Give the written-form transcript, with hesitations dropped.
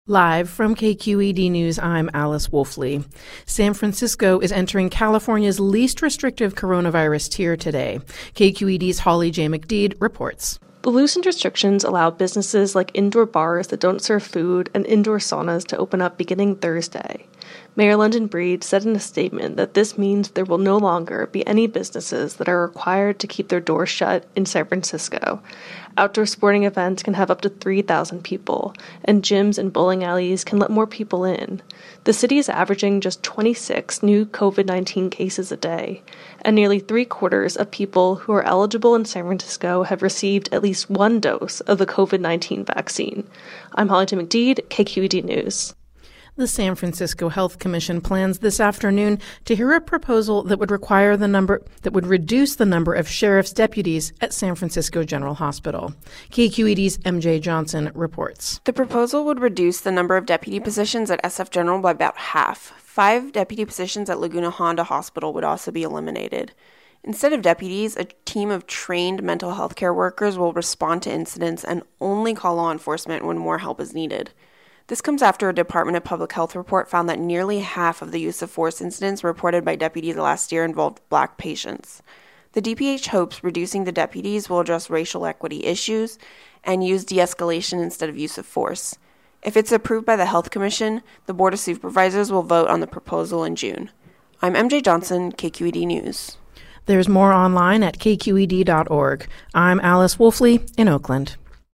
Live from KQED News, I'm Alice Wolfley. San Francisco is entering California's least restrictive coronavirus tier today. KQED's Holly J. McDeed reports. The loosened restrictions allow businesses like indoor bars that don't serve food and indoor saunas to open up beginning Thursday. Mayor London Breed said in a statement that this means there will no longer be any businesses that are required to keep their doors shut in San Francisco. Outdoor sporting events can have up to 3,000 people, and gyms and bowling alleys can let more people in. The city is averaging just 26 new COVID-19 cases a day, and nearly 3/4 of people who are eligible in San Francisco have received at least one dose of the COVID-19 vaccine. I'm Holly J. McDeed, KQED News. The San Francisco Health Commission plans this afternoon to hear a proposal that would reduce the number of sheriff's deputies at San Francisco General Hospital. KQED's MJ Johnson reports. The proposal would reduce the number of deputy positions at SF General by about half. 5 deputy positions at Laguna Honda Hospital would also be eliminated. Instead of deputies, a team of trained mental health care workers will respond to incidents and only call law enforcement when more help is needed. This comes after a Department of Public Health report found that nearly half of the use of force incidents reported by deputies last year involved Black patients. The DPH hopes reducing the deputies will address racial equity issues and use de-escalation instead of use of force. If it's approved by the Health Commission, the Board of Supervisors will vote on the proposal in June. I'm MJ Johnson, KQED News. There's more online at kqed.org. I'm Alice Wolfley in Oakland.